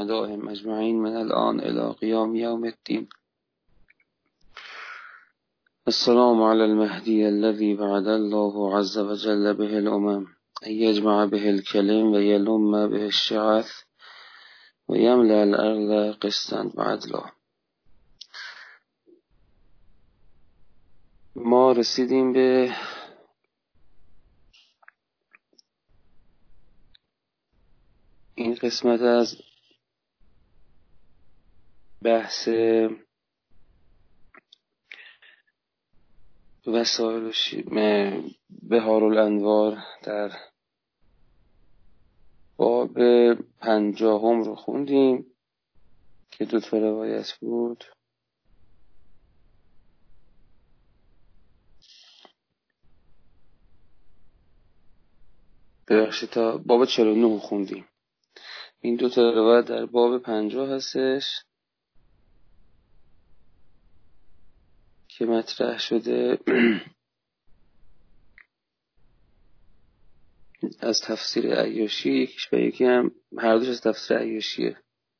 شهدائهم اجمعین من الان الی قیام یوم الدین. السلام علی المهدی الذی وعد الله عز وجل به الامم ان یجمع به الکلم و یلم به الشعث و یملأ الارض قسطا و عدلا. ما رسیدیم به این قسمت از بحث وسائل بهارالانوار در باب 50 رو خوندیم که 2 روایت بود. ببخشید تا باب 49 خوندیم. این 2 روایت در باب 50 هستش که مطرح شده از تفسیر عیاشی، یکیش و یکی هم هر دوش از تفسیر عیاشیه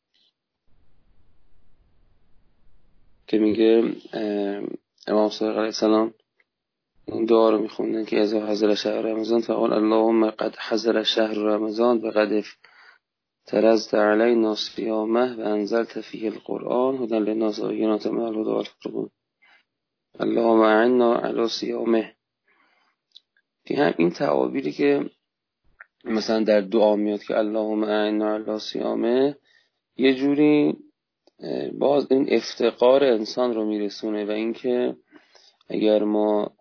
که میگه امام صادق علیه السلام این دعا رو میخوندن که اذا حضر شهر رمضان فقال اللهم قد حضر شهر رمضان و قد افترضت علینا صیامه و انزلت فیه القرآن هدی للناس و بینات من الهدی والفرقان اللهم اعنا علی صیامه. این تعابیری که مثلا در دعا میاد که اللهم اعنا علی صیامه، یه جوری باز این افتقار انسان رو میرسونه و اینکه اگر ما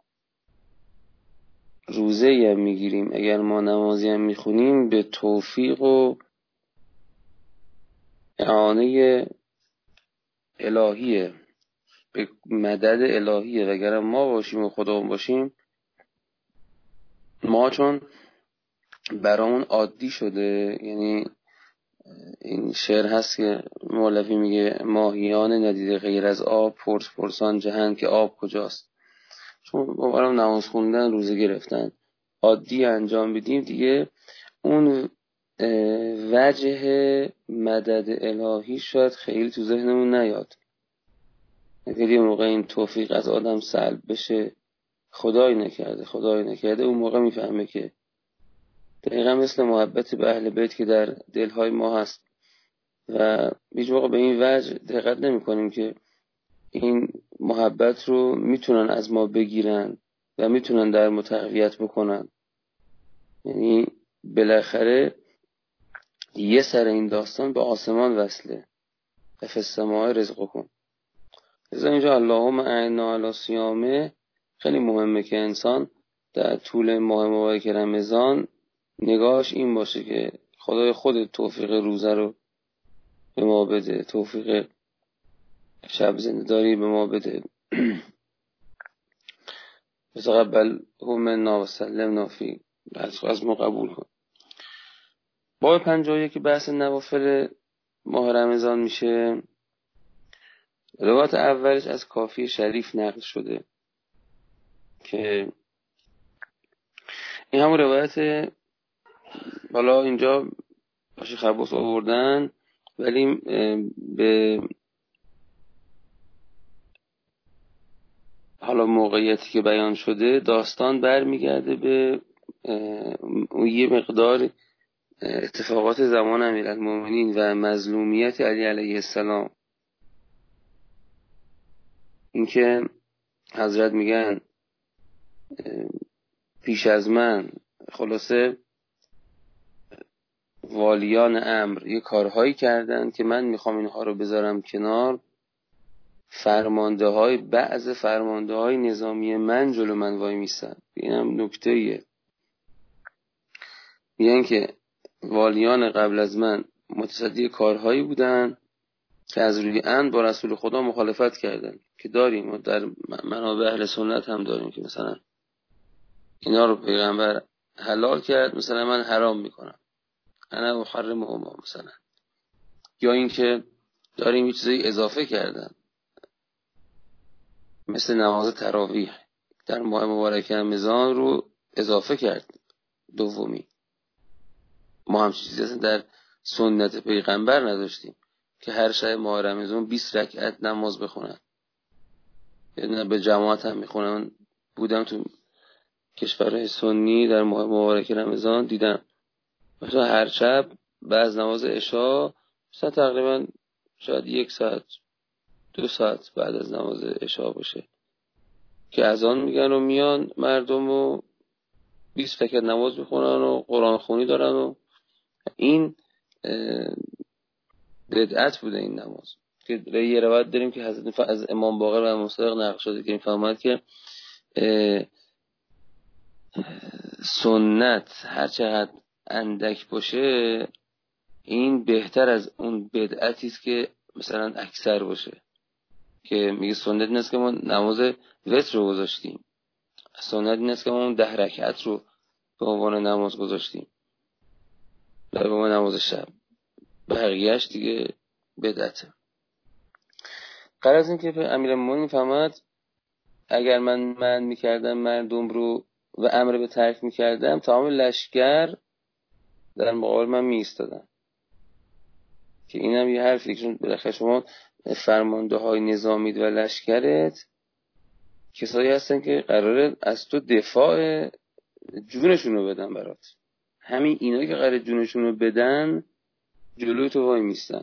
روزه هم میگیریم، اگر ما نمازی هم میخونیم، به توفیق و اعانه الهیه، به مدد الهیه. و اگر ما باشیم و خودمون باشیم، ما چون برامون عادی شده، یعنی این شعر هست که مولوی میگه ماهیان ندیده غیر از آب پرسان جهان که آب کجاست. چون ما برام نماز خوندن، روزه گرفتن عادی انجام بدیم، دیگه اون وجه مدد الهی شاید خیلی تو ذهنمون نیاد. اگر یه موقع این توفیق از آدم سلب بشه، خدای نکرده اون موقع میفهمه که دقیقا مثل محبت به اهل بیت که در دلهای ما هست و هیچ موقع به این وجه دقت نمی کنیم که این محبت رو میتونن از ما بگیرن و میتونن در ما تقویت بکنن. یعنی بالاخره یه سر این داستان به آسمان وصله. فی السماء رزقکم. از اینجا اللهم اعنا علی صیامه خیلی مهمه که انسان در طول ماه مبارک رمضان نگاهش این باشه که خدای خود توفیق روزه رو به ما بده، توفیق شب زنده‌داری به ما بده. تقبل منا و سلمنا فی، از ما قبول کن. باب 51 که بحث نوافل ماه رمضان میشه. روایت اولش از کافی شریف نقل شده که این همون روایت، حالا اینجا باشی خباس آوردن، ولی به حالا موقعیتی که بیان شده داستان برمیگرده به یه مقدار اتفاقات زمان امیرالمومنین و مظلومیت علی علیه السلام. اینکه حضرت میگن پیش از من خلاصه والیان امر یه کارهایی کردن که من میخوام اینها رو بذارم کنار، بعض فرمانده های نظامی من جلو من وای میستن. این هم نکته ایه. میگن که والیان قبل از من متصدی کارهایی بودن که از روی امر با رسول خدا مخالفت کردن، که داریم و در منابع اهل سنت هم داریم که مثلا اینا رو پیغمبر حلال کرد، مثلا من حرام میکنم، انا محرمهما مثلا. یا اینکه داریم یه چیزایی اضافه کردن مثل نماز تراویح در ماه مبارک رمضان رو اضافه کرد دومی. ما هم چیزی در سنت پیغمبر نداشتیم که هر شب ماه رمضان 20 رکعت نماز بخونن. یعنی به جماعت هم میخونن. بودم تو کشورهای سنی در ماه مبارک رمضان دیدم مثلا هر شب بعد نماز عشا مثلا تقریبا شاید 1 ساعت 2 ساعت بعد از نماز عشا باشه که اذان میگن و میان مردم و 20 رکعت نماز میخونن و قرآن خونی دارن و این بدعت بوده این نماز. که یه روایت داریم که حضرت از امام باقر و مصدق نقل شده که میفرماید که سنت هر چقدر اندک باشه این بهتر از اون بدعتی است که مثلا اکثر باشه. که میگه سنت این است که ما نماز وتر رو گذاشتیم، سنت این است که ما اون 10 رکعت رو به عنوان نماز گذاشتیم به عنوان نماز شب، بقیه‌اش دیگه بدعته. قرار از این که امیرالمومنین فرمود اگر من میکردم مردم رو و امر به ترک میکردم تمام لشکر در مقابل من میایستادن. که اینم یه حرفی که بالاخره شما فرمانده های نظامی و لشکرت کسایی هستن که قراره از تو دفاع جونشون رو بدن برات. همین اینا که قراره جونشون رو بدن جلوی تو وای میستن.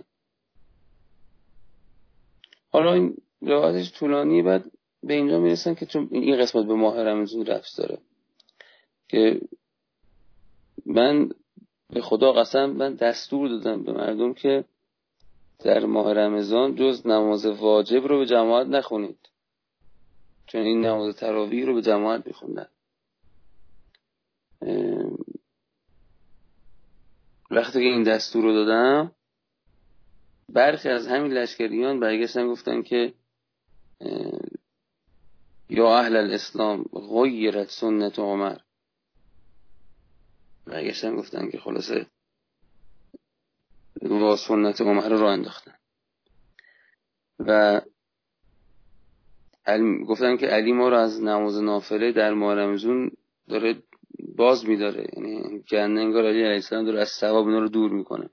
حالا این روایتش طولانی، بعد به اینجا میرسن که چون این قسمت به ماه رمضان ربط داره که من به خدا قسم من دستور دادم به مردم که در ماه رمضان جز نماز واجب رو به جماعت نخونید، چون این نماز تراویح رو به جماعت میخوندن. وقتی که این دستور رو دادم برخی از همین لشکریان برگشتن گفتن که یا اهل الاسلام غیرت سنت عمر. برگشتن گفتن که خلاصه با سنت عمر رو انداختن و گفتن که علی ما رو از نماز نافله در ماه رمضان داره باز میداره، یعنی که انگار علی علیه السلام داره از ثواب اینا رو دور میکنه.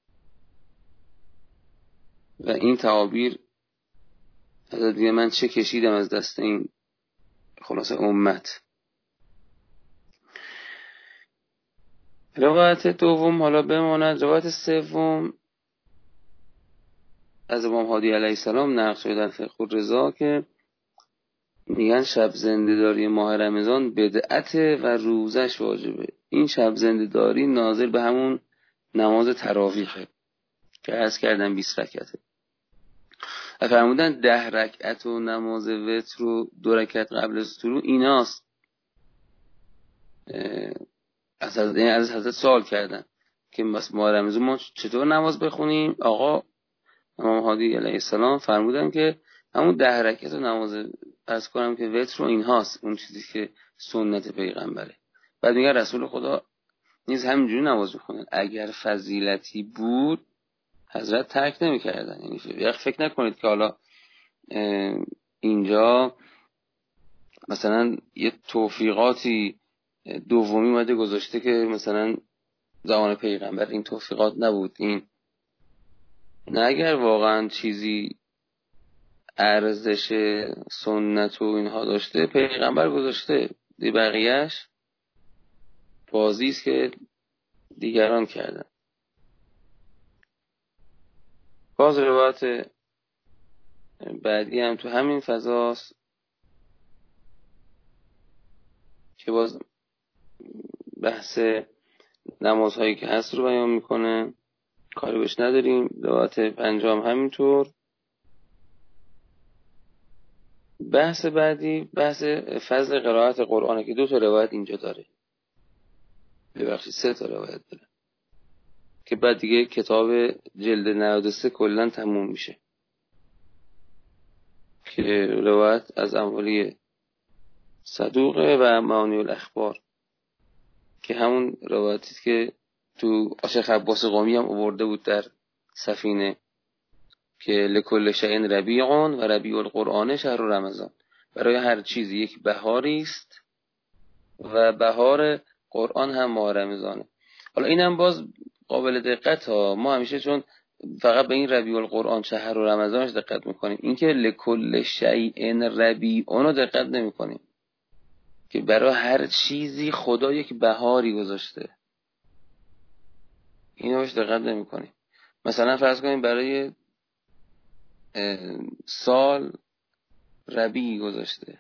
و این تعابیر از دیگه من چه کشیدم از دست این خلاصه امت. روایت دوم حالا بماند. روایت سوم از امام هادی علیه السلام نقل شده در فقه الرضا که میگن شب زنده‌داری ماه رمضان بدعت و روزش واجبه. این شب زنده‌داری ناظر به همون نماز تراویحه که عرض کردم 20 رکعته. و فرمودن 10 رکعت و نماز وتر رو 2 رکعت قبل از طلوع ایناست. از حضرت سوال کردن که بس ماه رمضان ما چطور نماز بخونیم؟ آقا امام هادی علیه السلام فرمودن که همون 10 رکعت و نماز عرض کنم که وتر رو اینهاست، اون چیزی که سنت پیغمبره. بعد میگه رسول خدا نیز همینجوری نماز میخونن. اگر فضیلتی بود حضرت ترک نمیکردن. یعنی فکر نکنید که حالا اینجا مثلا یه توفیقاتی دومی اومده گذاشته که مثلا زمان پیغمبر این توفیقات نبود. این نه، اگر واقعا چیزی ارزش سنت و اینها داشته پیغمبر گذاشته، دی بقیهش بازی است که دیگران کردن. باز روایت بعدی هم تو همین فضاست که باز بحث نمازهایی که هست رو بیان میکنه، کاری بهش نداریم. روایت پنجم همینطور. بحث بعدی بحث فضل قرائت قرآنه که 2 تا روایت اینجا داره، ببخشید 3 تا روایت داره که بعد دیگه کتاب جلد 93 کلن تموم میشه که روایت از اموالی صدوقه و معانی الاخبار که همون روایتی که تو شیخ عباس قمی هم آورده بود در سفینه که لکل شیء ربیع و ربیع القرآن شهر رمضان. برای هر چیزی یک بهاری است و بهار قرآن هم ماه رمضانه. حالا اینم باز قابل دقت ها. ما همیشه چون فقط به این ربیع القرآن شهر و رمضانش دقت میکنیم، اینکه لکل شیء ربیع اونو دقت نمیکنیم که برای هر چیزی خدا یک بهاری گذاشته، اینوش دقت نمیکنیم. مثلا فرض کنیم برای سال ربیعی گذاشته،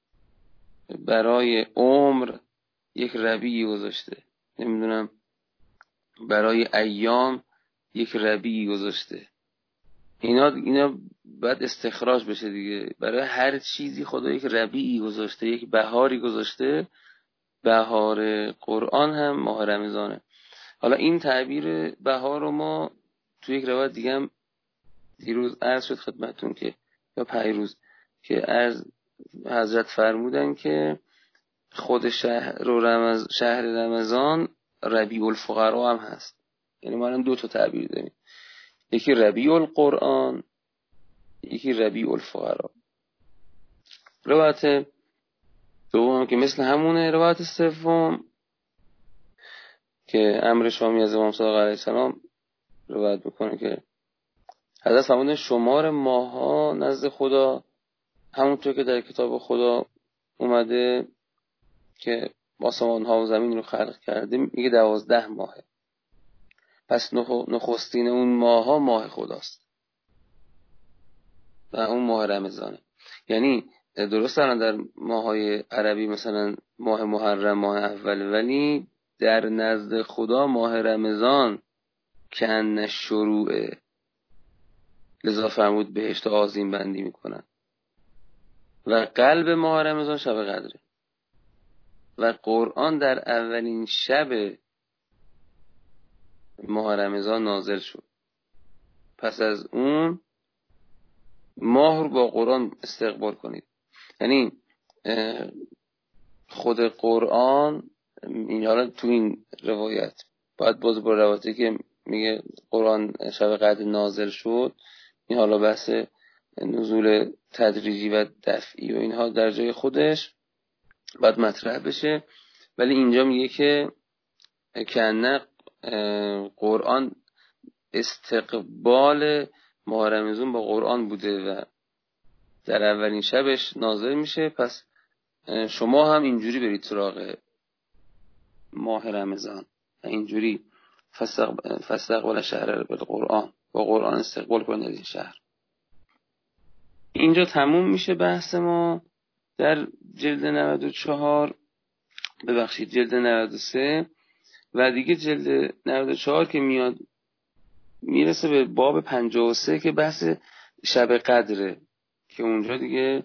برای عمر یک ربیعی گذاشته، نمیدونم برای ایام یک ربیعی گذاشته. اینا باید استخراج بشه دیگه. برای هر چیزی خدا یک ربیعی گذاشته، یک بهاری گذاشته. بهار قرآن هم ماه رمضانه. حالا این تعبیر بهار رو ما توی یک روایت دیگه هم دیروز عرض شد خدمتون که یا پیروز که از حضرت فرمودن که خود شهر رمضان ربیع الفقرا هم هست. یعنی ما هم 2 تا تعبیر داریم، یکی ربیع القرآن، یکی ربیع الفقرا. روایت دوم که مثل همونه، روایت سوم که امر شامی از امام صادق علیه السلام روایت میکنه که حضرت فرمودن شمار ماها نزد خدا همونطور که در کتاب خدا اومده که آسمان ها و زمین رو خلق کرده، میگه 12 ماهه. پس نخستین اون ماها ماه خداست و اون ماه رمضانه. یعنی درست الان در ماهای عربی مثلا ماه محرم ماه اول، ولی در نزد خدا ماه رمضان کن شروعه، لذا فرمود بهشت آذین بندی میکنن. و قلب ماه رمضان شب قدره و قرآن در اولین شب ماه رمضان نازل شد. پس از اون ماه رو با قرآن استقبال کنید. یعنی خود قرآن این حالا تو این روایت باید باز با روایتی که میگه قرآن شب قدر نازل شد، این حالا بحث نزول تدریجی و دفعی و اینها در جای خودش باید مطرح بشه، ولی اینجا میگه که کنه قرآن استقبال ماه رمضان با قرآن بوده و در اولین شبش نازل میشه. پس شما هم اینجوری برید سراغ ماه رمضان و اینجوری فاستقبل شهر بالقرآن، با قرآن استقبال کنید این شهر. اینجا تموم میشه بحث ما در جلد 94 ببخشید جلد 93 و دیگه جلد 94 که میاد میرسه به باب 53 که بحث شب قدره که اونجا دیگه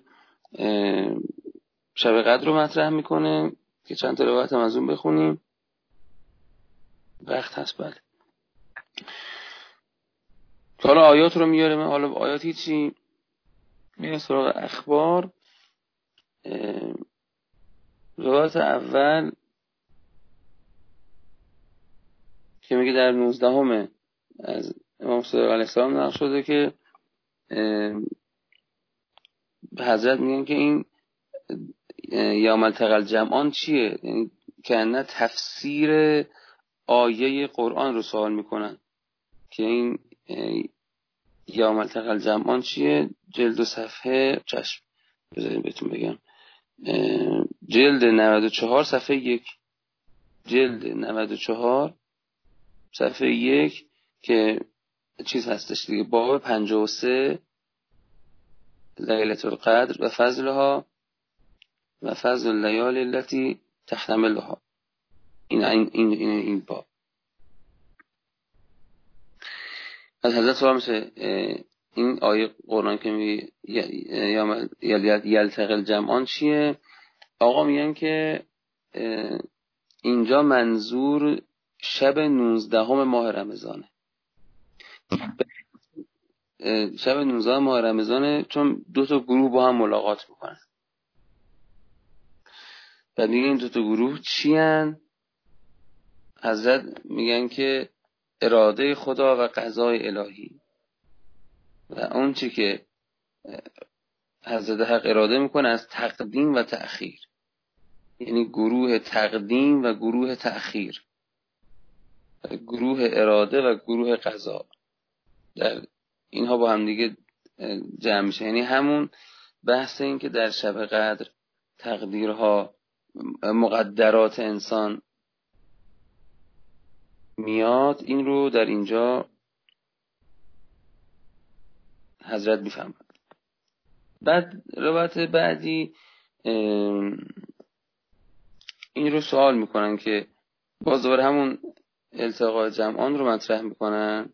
شب قدر رو مطرح میکنه که چند تا روایت هم از اون بخونیم. وقت هست بله. حالا آیات رو میاریم، حالا آیات هیچی، میریم سراغ اخبار. روایت اول که میگه در 19 از امام صادق علیه السلام نقل شده که حضرت میگن که این یوم التقی الجمعان چیه؟ یعنی کنه تفسیر آیه قرآن رو سوال میکنن که این یوم التقی الجمعان چیه. جلد و صفحه چشم بذاریم بهتون بگم، جلد 94 صفحه 1، جلد 94 صفحه 1 که چیز هستش دیگه، باب 53 لیلة القدر و فضلها و فضل اللیالی التي تحتملها. این باب از حضرت سوال میشه این آیه قرآن که میگه یلتقی الجمعان چیه؟ آقا میگن که اینجا منظور شب 19 ماه رمضانه. شب 19 ماه رمضانه چون 2 تا گروه با هم ملاقات میکنن. و دیگه این 2 تا گروه چی هن؟ حضرت میگن که اراده خدا و قضای الهی و اون چی که حضرت حق اراده میکنه از تقدیم و تأخیر، یعنی گروه تقدیم و گروه تأخیر. گروه اراده و گروه قضا در اینها با هم دیگه جمع میشه. یعنی همون بحث این که در شب قدر تقدیرها، مقدرات انسان میاد، این رو در اینجا حضرت میفهمد. بعد روایت بعدی این رو سوال میکنن که باز دوباره همون التقاء جمعان رو مطرح میکنن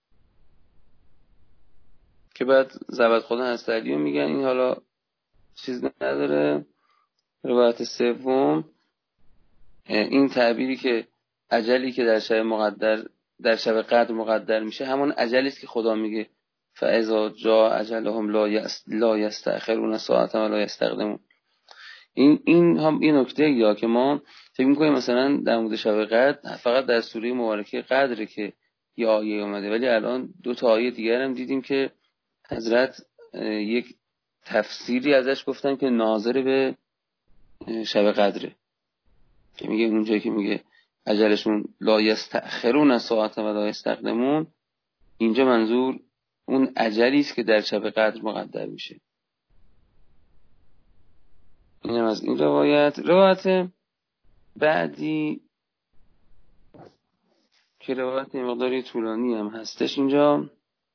که بعد زبد خدا هست علیو میگن این حالا چیز نداره. روایت سوم این تعبیری که اجلی که در شب قدر مقدر میشه همون اجلی است که خدا میگه فاذا جاء اجلهم لا یستأخرون ساعة و لا یستقدمون. این هم این نکته یا که ما فکر می‌کنیم مثلا در مورد شب قدر فقط در سوره مبارکه قدره که یه آیه اومده، ولی الان 2 تا آیه دیگر هم دیدیم که حضرت یک تفسیری ازش گفتن که ناظر به شب قدره، که میگه اونجایی که میگه اجلشون لا یستأخرون ساعة و لا یستقدمون، اینجا منظور اون اجلی است که در شب قدر مقدر میشه. این هم از این روایت بعدی که روایت مقداری طولانی هم هستش، اینجا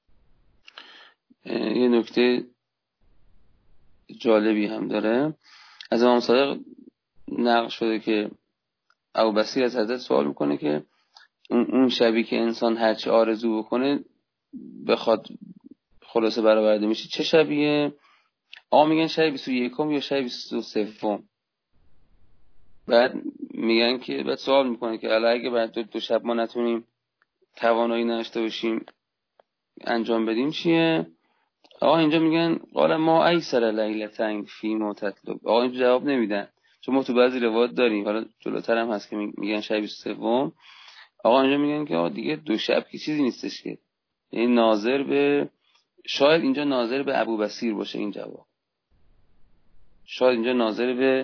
یه نکته جالبی هم داره. از امام صادق نقل شده که ابوبصیر از حضرت سوال میکنه که اون شبی که انسان هرچی آرزو بکنه بخواد خلاصه برآورده میشه چه شبیه؟ آقا میگن شب 21 یا شب 23. بعد میگن که بعد سوال میکنه که الان اگه بعد 2 شب ما نتونیم توانایی نداشته باشیم انجام بدیم چیه؟ آقا اینجا میگن قال ما ایسر لیلتین فی ما تطلب. آقا اینجا جواب نمیدن، چون ما تو بعضی روایات داریم، حالا جلوتر هم هست که میگن شب 23. آقا اینجا میگن که آقا دیگه 2 شب که چیزی نیستش که، یعنی ناظر به، شاید اینجا ناظر به ابوبصیر باشه این جواب، شاید اینجا ناظر به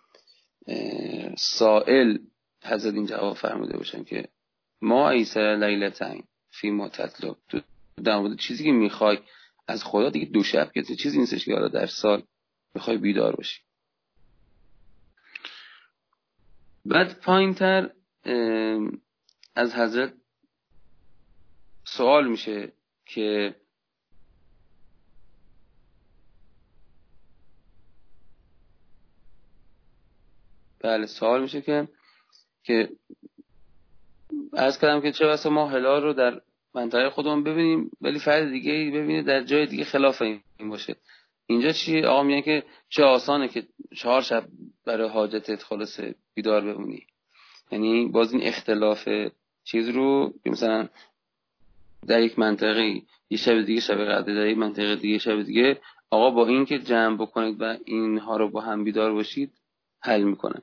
سائل حضرت این جواب فرموده باشن که ما ایسر لیلتین فی ما تطلب، تو در مورد چیزی که میخوای از خدا دیگه 2 شب که چیزی نیستش که حالا در سال بخوای بیدار باشی. بعد پایینتر از حضرت سوال میشه که که عرض کردم که چه بسا ما هلال رو در منطقه خودمون ببینیم ولی فرد دیگه ببینه در جای دیگه خلاف این باشه. اینجا چی؟ آقا میگن که چه آسانه که 4 شب برای حاجتت خلاصه بیدار بمونی. یعنی باز این اختلاف چیز رو مثلا در یک منطقه یه شب دیگه شب قدر، در یک منطقه دیگه شب دیگه، آقا با این که جمع بکنید و اینها رو با هم بیدار باشید حل میکنن.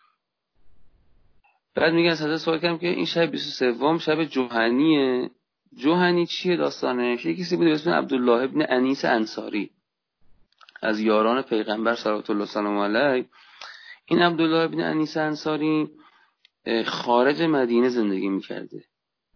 بعد میگن حضرت سوال کردم که این شب 23 شب جوهنیه. جوهنی چیه داستانش؟ یه کسی بوده به اسم عبدالله ابن انیس انصاری از یاران پیغمبر صلوات الله سلام علیه. این عبدالله ابن انیس انصاری خارج مدینه زندگی میکرده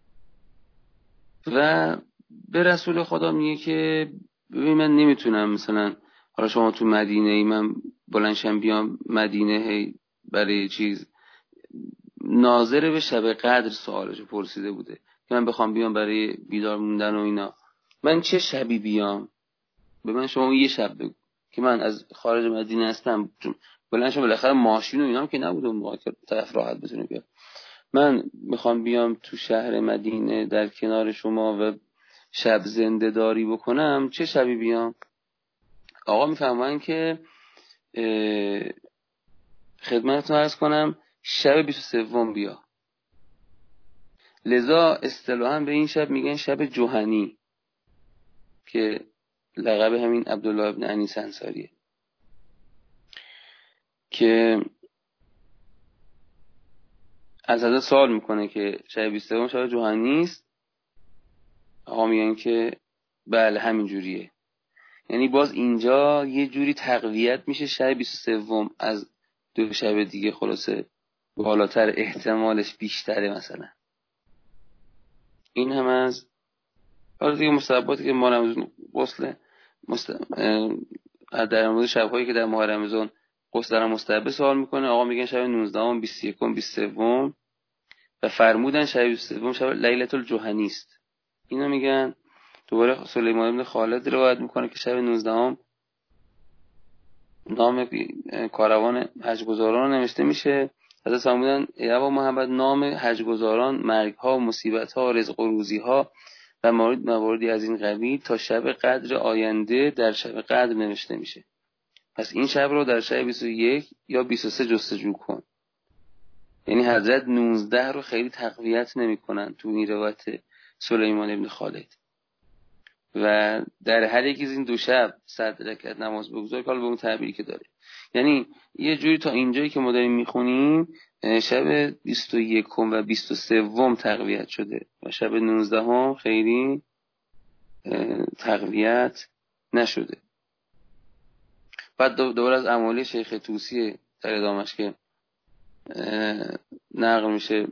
و به رسول خدا میگه که ببین من نمیتونم مثلا حالا شما تو مدینه ای من بلندشم بیام مدینه برای چیز، ناظر به شب قدر سوالشو پرسیده بوده که من بخوام بیام برای بیدار موندن و اینا، من چه شبی بیام؟ به من شما یه شب بگو که من از خارج مدینه هستم، بلندشم بالاخره ماشین و اینا هم که نبوده اون موقع که طرف راحت بتونه بیاد، من میخوام بیام تو شهر مدینه در کنار شما و شب زنده داری بکنم، چه شبی بیام؟ آقا میفهمن که خدمتتون عرض کنم شب 23 بیا. لذا اصطلاحاً به این شب میگن شب جوهنی که لقب همین عبدالله ابن انیس انصاریه، که از حضرت سوال میکنه که شب 23 شب جوهنی است. آقا میگن که بله همین جوریه. یعنی باز اینجا یه جوری تقویت میشه شب 23 از 2 شب دیگه خلاصه بالاتر، احتمالش بیشتره مثلا. این هم از حالا دیگه مستحباتی که ماه رمضان غسل در مورد شب‌هایی که در ماه رمضان غسل دارن مستحب سوال میکنه. آقا میگن شب 19 21 23 و فرمودن شب 23 شب لیلة الجوهنی است. اینا میگن. دوباره سلیمان بن خالد روایت میکنه که شب 19 نام کاروان حج‌گزاران نوشته میشه. حضرت فرمودن ای ابا محمد نام حج‌گزاران مرگ‌ها، مصیبت‌ها، رزق و روزی‌ها و مواردی از این قبیل تا شب قدر آینده در شب قدر نوشته میشه. پس این شب رو در شب 21 یا 23 جستجو کن. یعنی حضرت 19 رو خیلی تقویت نمی‌کنن تو این روایت سلیمان ابن خالد. و در هر یکی از این دو شب 100 رکعت نماز بگذار که حالا به اون تعبیری که داره. یعنی یه جوری تا اینجایی که ما داریم میخونیم شب 21 و 23 تقویت شده و شب 19 خیلی تقویت نشده. بعد دوباره از اعمالی شیخ طوسی در ادامش که نقل میشه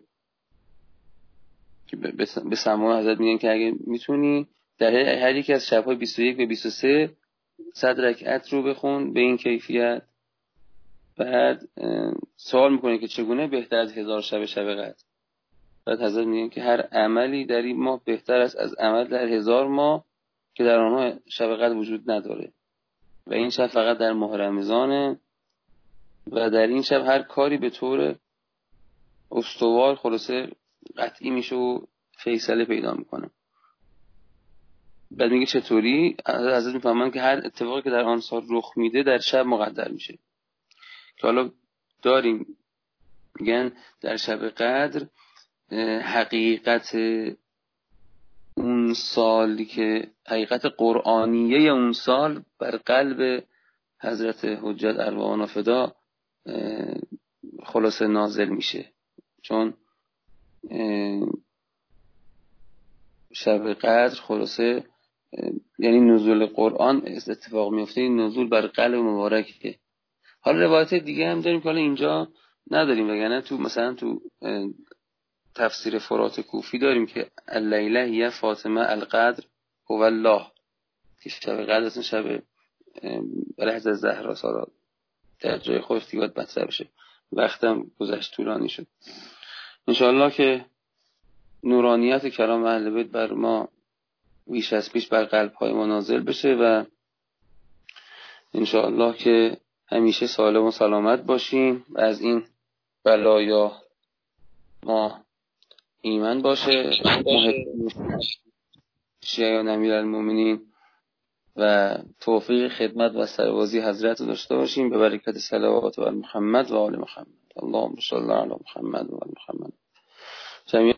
که به سماع حضرت میگن که اگه میتونی در هر یکی از شب‌های 21 و 23 100 رکعت رو بخون به این کیفیت. بعد سوال میکنه که چگونه بهتر از 1000 شب قدر. بعد حضرت میگن که هر عملی در این ماه بهتر است از عمل در 1000 ماه که در آنها شب قدر وجود نداره و این شب فقط در ماه رمضانه و در این شب هر کاری به طور استوار خلاصه قطعی میشه و فیصله پیدا میکنه. بعد میگه چطوری؟ حضرت میفهمن که هر اتفاقی که در آن سال رخ میده در شب مقدر میشه. که حالا داریم میگن در شب قدر حقیقت اون سالی که حقیقت قرآنیه اون سال بر قلب حضرت حجت ارواحنا فدا خلاصه نازل میشه. چون شب قدر خلاصه یعنی نزول قرآن اتفاق میفته، این نزول بر قلب مبارکه. حالا روایت دیگه هم داریم که حالا اینجا نداریم وگرنه تو مثلا تو تفسیر فرات کوفی داریم که اللیله هی فاطمه القدر هو الله که شب قدر اصلا شب برای حضرت زهرا سارا در جای خودش دیگه باید مطرح بشه. وقتم گذشت طولانی شد. انشاءالله که نورانیت کلام اهل بیت بر ما بیش از پیش بر قلب‌های ما نازل بشه و انشاءالله که همیشه سالم و سلامت باشیم و از این بلایا ما ایمن باشه. شیعان امیرالمومنین و توفیق خدمت و سربازی حضرت رو داشته باشیم به برکت صلوات بر محمد و آل محمد. اللهم صل علی محمد و آل محمد.